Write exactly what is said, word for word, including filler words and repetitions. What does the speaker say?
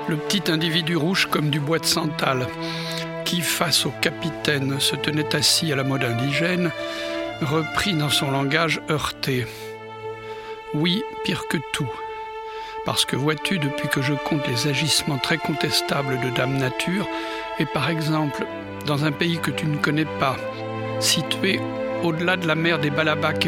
Le petit individu rouge comme du bois de santal, qui, face au capitaine, se tenait assis à la mode indigène, reprit dans son langage heurté. Oui, pire que tout. Parce que vois-tu, depuis que je compte les agissements très contestables de Dame Nature, et par exemple, dans un pays que tu ne connais pas, situé au-delà de la mer des Balabacs